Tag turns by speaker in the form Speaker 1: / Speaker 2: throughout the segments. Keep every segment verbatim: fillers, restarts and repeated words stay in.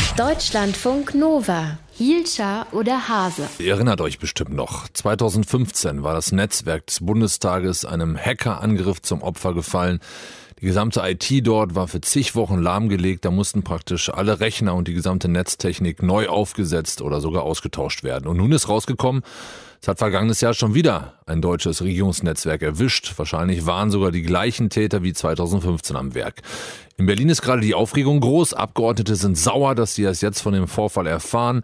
Speaker 1: Deutschlandfunk Nova. Hielscher oder Hase?
Speaker 2: Ihr erinnert euch bestimmt noch. zweitausendfünfzehn war das Netzwerk des Bundestages einem Hackerangriff zum Opfer gefallen. Die gesamte I T dort war für zig Wochen lahmgelegt. Da mussten praktisch alle Rechner und die gesamte Netztechnik neu aufgesetzt oder sogar ausgetauscht werden. Und nun ist rausgekommen, es hat vergangenes Jahr schon wieder ein deutsches Regierungsnetzwerk erwischt. Wahrscheinlich waren sogar die gleichen Täter wie zweitausendfünfzehn am Werk. In Berlin ist gerade die Aufregung groß. Abgeordnete sind sauer, dass sie erst jetzt von dem Vorfall erfahren,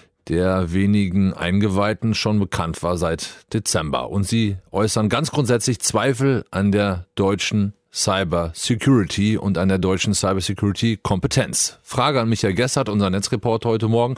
Speaker 2: der wenigen Eingeweihten schon bekannt war seit Dezember. Und sie äußern ganz grundsätzlich Zweifel an der deutschen Cyber Security und an der deutschen Cyber Security Kompetenz. Frage an Michael Gessert, unser Netzreporter heute Morgen.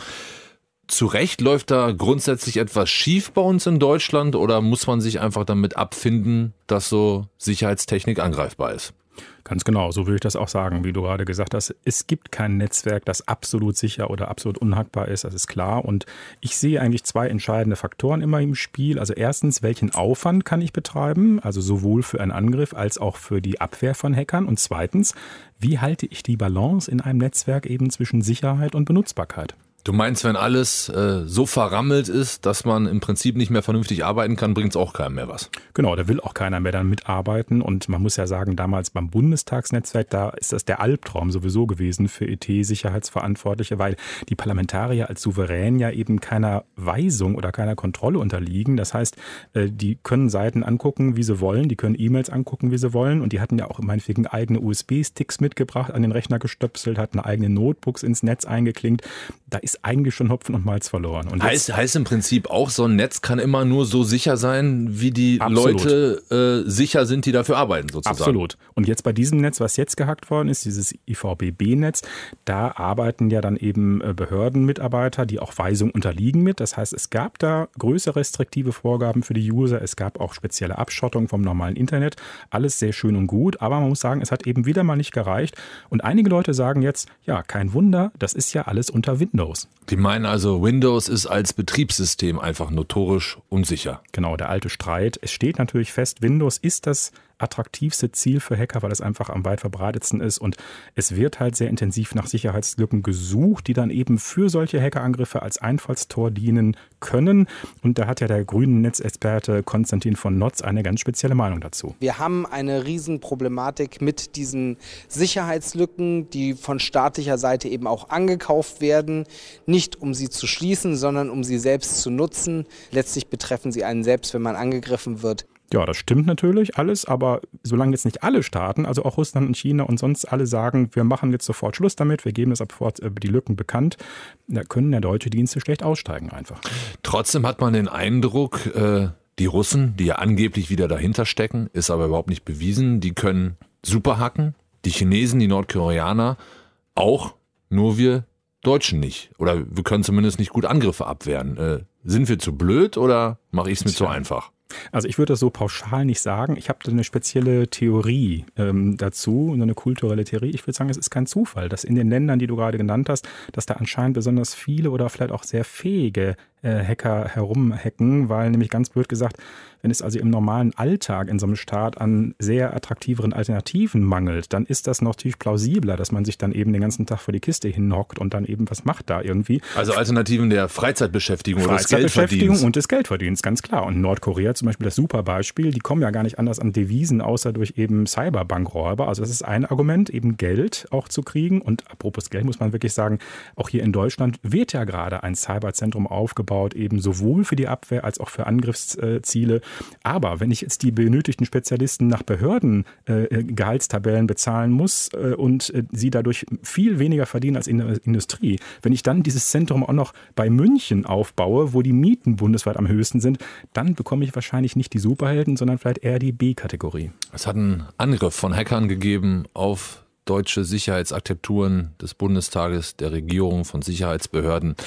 Speaker 2: Zu Recht läuft da grundsätzlich etwas schief bei uns in Deutschland oder muss man sich einfach damit abfinden, dass so Sicherheitstechnik angreifbar ist?
Speaker 3: Ganz genau, so würde ich das auch sagen, wie du gerade gesagt hast. Es gibt kein Netzwerk, das absolut sicher oder absolut unhackbar ist, das ist klar. Und ich sehe eigentlich zwei entscheidende Faktoren immer im Spiel. Also erstens, welchen Aufwand kann ich betreiben, also sowohl für einen Angriff als auch für die Abwehr von Hackern. Und zweitens, wie halte ich die Balance in einem Netzwerk eben zwischen Sicherheit und Benutzbarkeit?
Speaker 2: Du meinst, wenn alles äh, so verrammelt ist, dass man im Prinzip nicht mehr vernünftig arbeiten kann, bringt es auch keinem mehr was?
Speaker 3: Genau, da will auch keiner mehr dann mitarbeiten. Und man muss ja sagen, damals beim Bundestagsnetzwerk, da ist das der Albtraum sowieso gewesen für I T-Sicherheitsverantwortliche, weil die Parlamentarier als Souverän ja eben keiner Weisung oder keiner Kontrolle unterliegen. Das heißt, äh, die können Seiten angucken, wie sie wollen, die können E-Mails angucken, wie sie wollen. Und die hatten ja auch meinetwegen eigene U S B-Sticks mitgebracht, an den Rechner gestöpselt, hatten eigene Notebooks ins Netz eingeklinkt. Da ist eigentlich schon Hopfen und Malz verloren. Und
Speaker 2: heißt, heißt im Prinzip auch, so ein Netz kann immer nur so sicher sein, wie die Absolut. Leute äh, sicher sind, die dafür arbeiten sozusagen.
Speaker 3: Absolut. Und jetzt bei diesem Netz, was jetzt gehackt worden ist, dieses I V B B-Netz, da arbeiten ja dann eben Behördenmitarbeiter, die auch Weisungen unterliegen mit. Das heißt, es gab da größere restriktive Vorgaben für die User. Es gab auch spezielle Abschottung vom normalen Internet. Alles sehr schön und gut, aber man muss sagen, es hat eben wieder mal nicht gereicht. Und einige Leute sagen jetzt, ja, kein Wunder, das ist ja alles unter Windows.
Speaker 2: Die meinen also, Windows ist als Betriebssystem einfach notorisch unsicher.
Speaker 3: Genau, der alte Streit. Es steht natürlich fest, Windows ist das attraktivste Ziel für Hacker, weil es einfach am weit verbreitetsten ist. Und es wird halt sehr intensiv nach Sicherheitslücken gesucht, die dann eben für solche Hackerangriffe als Einfallstor dienen können. Und da hat ja der grünen Netzexperte Konstantin von Notz eine ganz spezielle Meinung dazu.
Speaker 4: Wir haben eine Riesenproblematik mit diesen Sicherheitslücken, die von staatlicher Seite eben auch angekauft werden. Nicht um sie zu schließen, sondern um sie selbst zu nutzen. Letztlich betreffen sie einen selbst, wenn man angegriffen wird.
Speaker 3: Ja, das stimmt natürlich alles, aber solange jetzt nicht alle Staaten, also auch Russland und China und sonst alle sagen, wir machen jetzt sofort Schluss damit, wir geben das ab sofort die Lücken bekannt, da können ja deutsche Dienste schlecht aussteigen einfach.
Speaker 2: Trotzdem hat man den Eindruck, die Russen, die ja angeblich wieder dahinter stecken, ist aber überhaupt nicht bewiesen, die können super hacken, die Chinesen, die Nordkoreaner auch, nur wir Deutschen nicht. Oder wir können zumindest nicht gut Angriffe abwehren. Sind wir zu blöd oder mache ich es mir zu einfach?
Speaker 3: Also ich würde das so pauschal nicht sagen. Ich habe da eine spezielle Theorie ähm, dazu, so eine kulturelle Theorie. Ich würde sagen, es ist kein Zufall, dass in den Ländern, die du gerade genannt hast, dass da anscheinend besonders viele oder vielleicht auch sehr fähige äh, Hacker herumhacken, weil nämlich ganz blöd gesagt, wenn es also im normalen Alltag in so einem Staat an sehr attraktiveren Alternativen mangelt, dann ist das natürlich plausibler, dass man sich dann eben den ganzen Tag vor die Kiste hinhockt und dann eben was macht da irgendwie.
Speaker 2: Also Alternativen der Freizeitbeschäftigung oder des
Speaker 3: Geldverdienens. Und des Geldverdienens, ganz klar. Und Nordkorea zum Beispiel das super Beispiel, die kommen ja gar nicht anders an Devisen, außer durch eben Cyberbankräuber. Also das ist ein Argument, eben Geld auch zu kriegen. Und apropos Geld muss man wirklich sagen, auch hier in Deutschland wird ja gerade ein Cyberzentrum aufgebaut, eben sowohl für die Abwehr als auch für Angriffsziele. Aber wenn ich jetzt die benötigten Spezialisten nach Behörden äh, Gehaltstabellen bezahlen muss äh, und äh, sie dadurch viel weniger verdienen als in der Industrie, wenn ich dann dieses Zentrum auch noch bei München aufbaue, wo die Mieten bundesweit am höchsten sind, dann bekomme ich wahrscheinlich nicht die Superhelden, sondern vielleicht eher die B-Kategorie.
Speaker 2: Es hat einen Angriff von Hackern gegeben auf deutsche Sicherheitsarchitekturen des Bundestages, der Regierung, von Sicherheitsbehörden.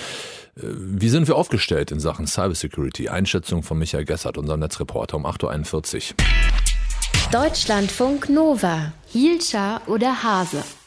Speaker 2: Wie sind wir aufgestellt in Sachen Cybersecurity? Einschätzung von Michael Gessert, unserem Netzreporter, um acht Uhr einundvierzig.
Speaker 1: Deutschlandfunk Nova. Hielscher oder Hase?